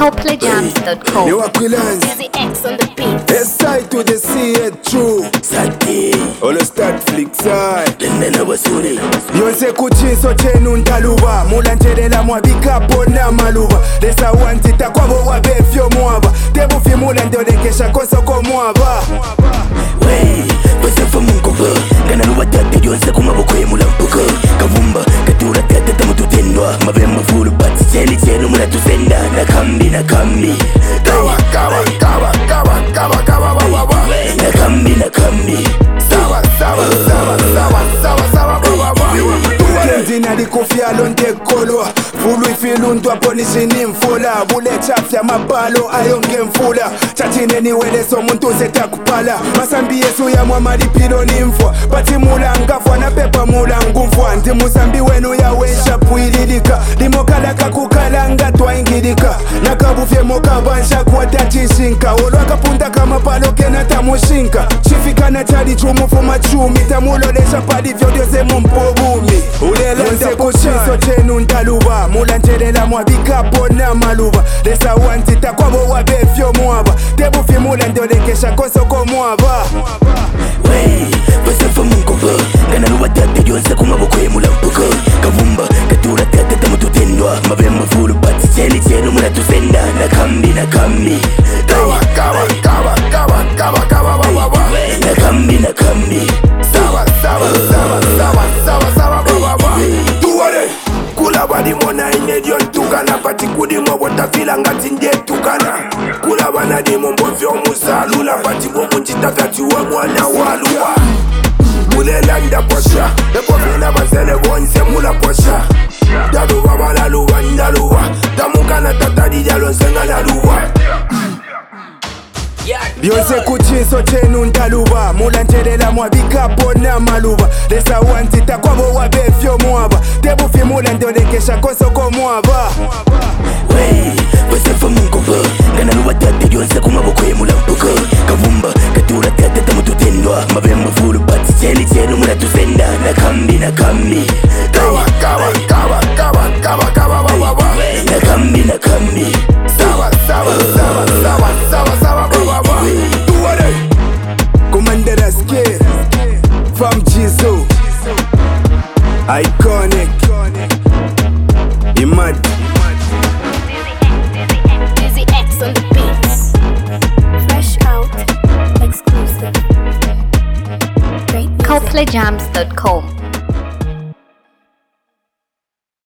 CopleyJams.com. New Aquilans. Dizzy X on the beat. S-side to the sea, it true. Sati All the start flick side. Lendena wasuri Yonse kuchiso chenu ntaluba. Mulanchelela mwabika pona maluba. Lesa wantita kwabo wabefyo mwaba. Tebu fimula ndolekesha kosoko mwaba. Wey, basefa mungoba Gana luwa tate yonse kumaboko ye mulampuka Kavumba, katura tata tamututenwa Mavema fulu bati cheli chenu muna tusenda Nakambi, nakambi Kawa, kawa, kawa, kawa, kawa, kawa, kawa. Nakambi Sawa, sawa, sawa, sawa, sawa, sawa, Tenzina likufyalo ntekolwa Fulu ifiluntu aponisi nimfula Bule chafya mabalo ayonge mfula Chachine niweleso muntu zetakupala Masambi yesu ya mwamalipilo nimfwa Pati mula ngafwa na pepa mula ngumfwa Ndi musambi wenu ya wensha puililika Limokala kakukala ngatwa ingilika Nakabufye mokabansha kwa tatishinka Olwaka punta kama palo kena tamushinka Chifika na chali chumufuma chumi Tamulolesha pali vyodyoze mumpobumi Ulelonse kushiso chenu ntaluba Mulanchelela mwabika pona maluba Lesa wantita kwabo wabefyo mwaba Tebu fimula ndolekesha kosoko mwaba. Wey, basefa mungoba Gana luwa tate yonse kumaboko ye mulampuka Kavumba, katura tata tamututenwa Mavema fulu bati cheli chenu muna tusenda Nakambi, nakambi Kawa, kawa, kawa, kawa, kawa, kawa, kawa. Nakambi Sawa, sawa, sawa, sawa, sawa, sawa, kawa. Tuwale Kula badi mona inedio ntukana Pati kudi mwabota fila ngati nje tukana Kula bana di mombo vyo musalula Pati bomu njitakati wa mwana waluwa Mulela nda posha Eko vina basele bonse mula posha Daluwa balaluwa ndaluwa Tamukana tatadi jalo nsenga naluwa Yonse kuchiso chenu ntaluba Mulanchelela mwabika pona maluba Lesa wantita kwabo wabefyo mwaba Tebu fimula ndolekesha kosoko mwaba. Wey, basefa mungoba Gana luwa tate yonse kumaboko ye mulampuka Kavumba, katura tata tamututenwa Mavema fulu bati cheli chenu muna tusenda Nakambi, nakambi Kawa, kawa, kawa, kawa, kawa, kawa, kawa. Nakambi Sawa, sawa, sawa, sawa, sawa, sawa, kawa. Tuwale Commander Aske From Jizo Iconic Imad Dizzy X on the beats. Fresh out. Exclusive. Great music. CopleyJams.com.